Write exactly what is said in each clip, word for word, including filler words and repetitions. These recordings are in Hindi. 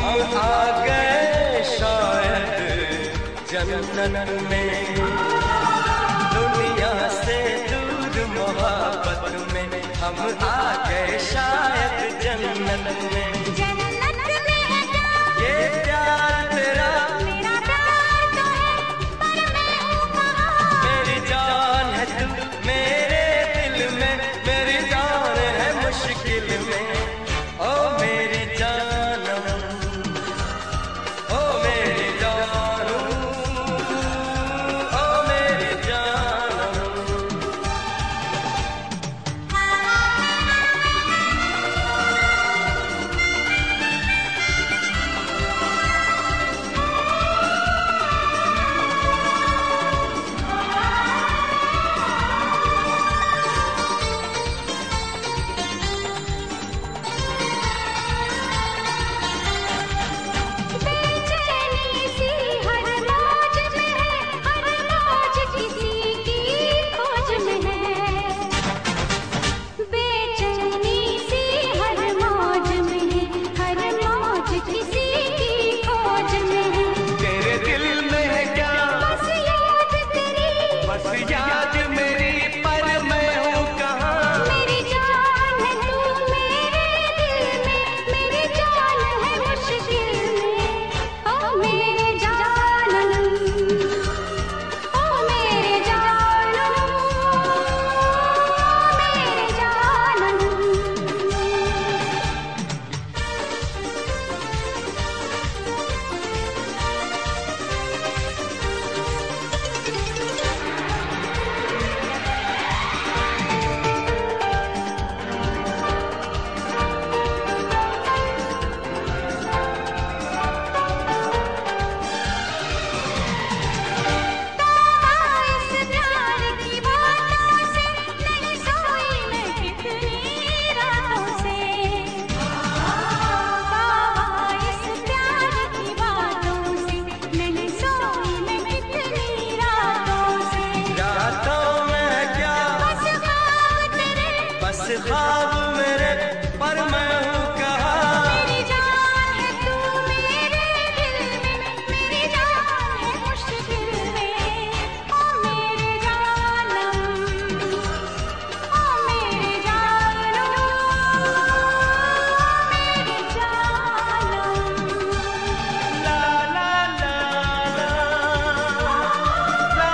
हम आ गए शायद जन्नत में, दुनिया से दूर मोहब्बत में हम आ गए शायद जन्नत में। जन्नत में है प्यार, ये प्यार तेरा मेरा प्यार तो है, पर मैं हूँ कहाँ? मेरी जान है तू मेरे दिल में, मेरी जान है मुश्किल में। ओ मेरी जानम, ओ मेरी जानम, ओ मेरी जानम। बेचैनी सी हर मौज में है, हर मौज किसी की खोज में है। बेचैनी सी हर मौज में है, हर मौज किसी की खोज में है। तेरे दिल में है क्या बस याद तेरी, बस याद मेरी, पर मैं हूँ कहाँ? मेरी जान है तू मेरे दिल में, मेरी जान है मुश्किल में। ओ मेरे जानम, ओ मेरे जानम, मेरे जानम। इस प्यार की बातों से नहीं सोई मैं कितनी रातों से। बाबा इस प्यार की बातों से नहीं सोई मैं कितनी रातों से। रातों में क्या बस ख्वाब तेरे, बस ख्वाब मेरे, पर मैं हूँ कहाँ? मेरी जान है तू मेरे दिल में, मेरी जान है मुश्किल में। ओ मेरे जानम, ओ मेरे जानम, मेरे जानम। ला ला ला ला, ला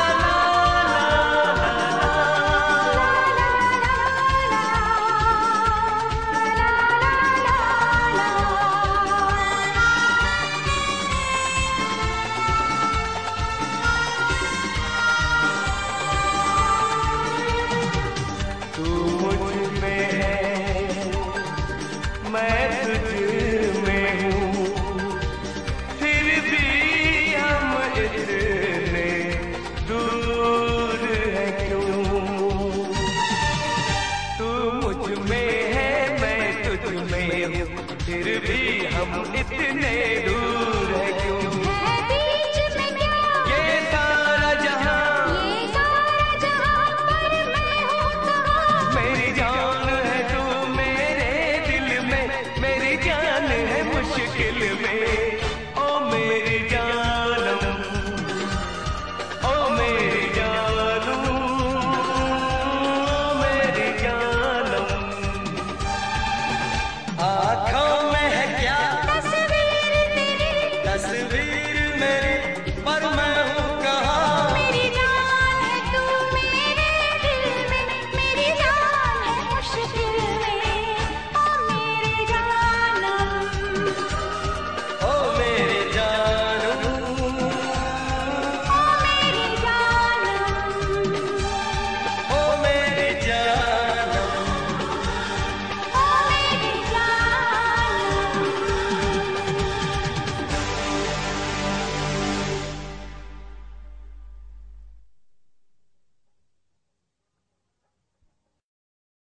तू मुझ में है, मैं तुझ में हूँ, फिर भी हम इतने दूर हैं क्यों? तू मुझ में है, मैं तुझ में हूँ, फिर भी हम इतने दूर